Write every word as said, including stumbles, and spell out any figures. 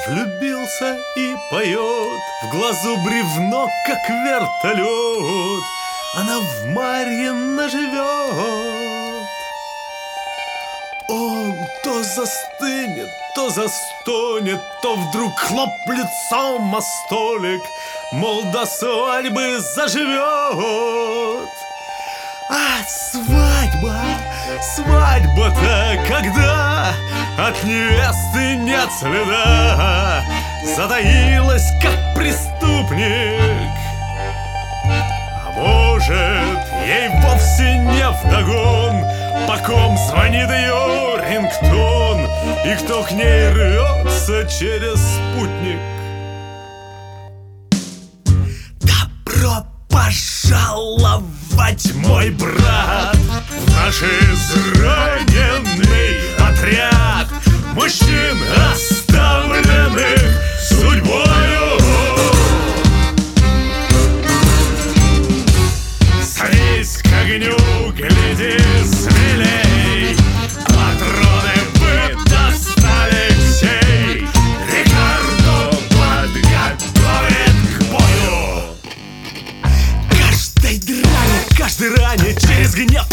Влюбился и поет, в глазу бревно, как вертолет. Она в Марьино живет. Он то застынет, то застонет, то вдруг хлоп лицом о столик, мол, до свадьбы заживет. А свадьба, свадьба-то когда от невесты нет следа, затаилась, как преступник. А может, ей вовсе не вдогон, по ком звонит ее рингтон, и кто к ней рвется через спутник. Добро пожаловать, мой брат, в наш израненный отряд мужчин, оставленных судьбою. Садись к огню, гляди смелей, патроны вы достали сей, Рикардо подготовит к бою. Каждой дране, каждой ране через гнев